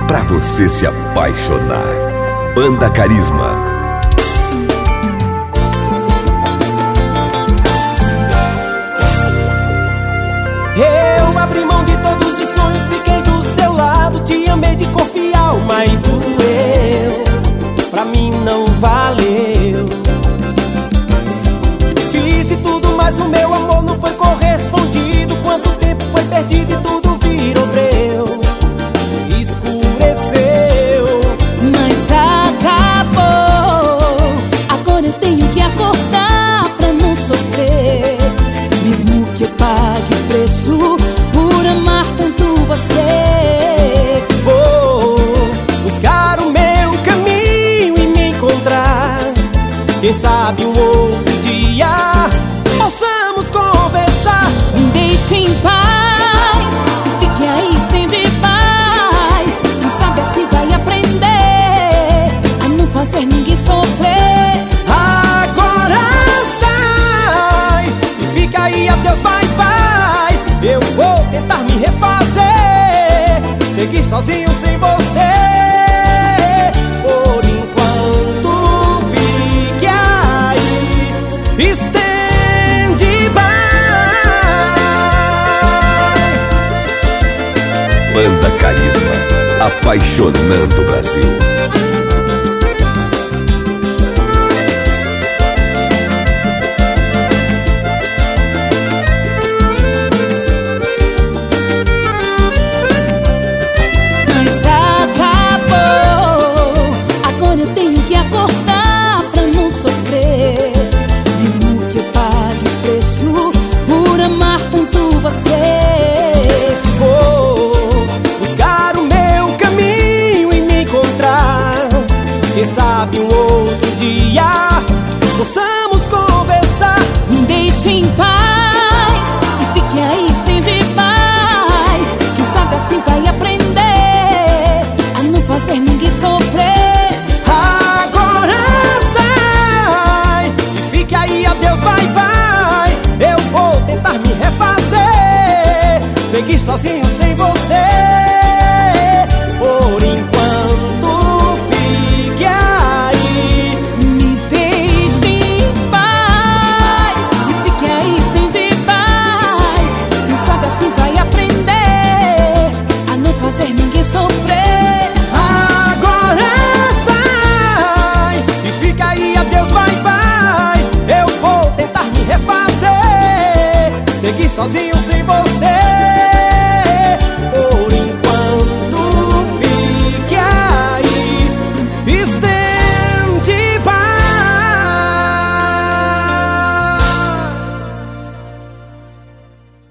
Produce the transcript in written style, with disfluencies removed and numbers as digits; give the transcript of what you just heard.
pra você se apaixonar. Banda Carisma. Eu abri mão de todos os sonhos, fiquei do seu lado, te amei de corpo e alma e doeu, pra mim não valeu. Fiz de tudo, mas o meu amor não foi correspondido. Quanto tempo foi perdido e tudo virou breu, escureceu. Mas acabou, agora eu tenho que acordar pra não sofrer, mesmo que eu pague o preço por amar tanto você. Vou buscar o meu caminho e me encontrar. Quem sabe um outro dia possamos conversar. Me deixe em paz e fique aí, stand-by. Quem sabe assim vai aprender a não fazer ninguém sofrer. Agora sai e fica aí, adeus, bye bye. Eu vou tentar me refazer, seguir sozinho sem você. Por enquanto fique aí, stand-by. Banda Carisma, apaixonando o Brasil. Mas acabou, agora eu tenho que acordar pra não sofrer, mesmo que eu pague o preço por amar tanto você. Vou buscar o meu caminho e me encontrar. Quem sabe um outro dia possamos conversar. Me deixe em paz e fique aí, stand-by. Quem sabe assim vai aprender a não fazer ninguém sofrer. Agora sai e fique aí, adeus, bye bye. Eu vou tentar me refazer, seguir sozinho sem você. Por enquanto fique aí, Me deixe em paz e fique aí, stand-by. Quem sabe assim vai aprender a não fazer ninguém sofrer. agora sai e fica aí, adeus, bye bye. Eu vou tentar me refazer, seguir sozinho sem você.